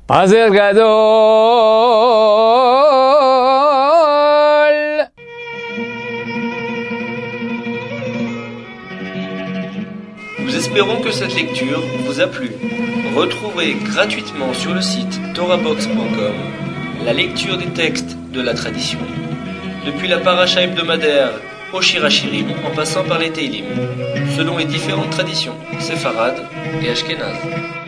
Azer Gadol. Nous espérons que cette lecture vous a plu. Retrouvez gratuitement sur le site torahbox.com la lecture des textes de la tradition, depuis la paracha hebdomadaire au Shir HaShirim, en passant par les Teilim, selon les différentes traditions séfarades et ashkénazes.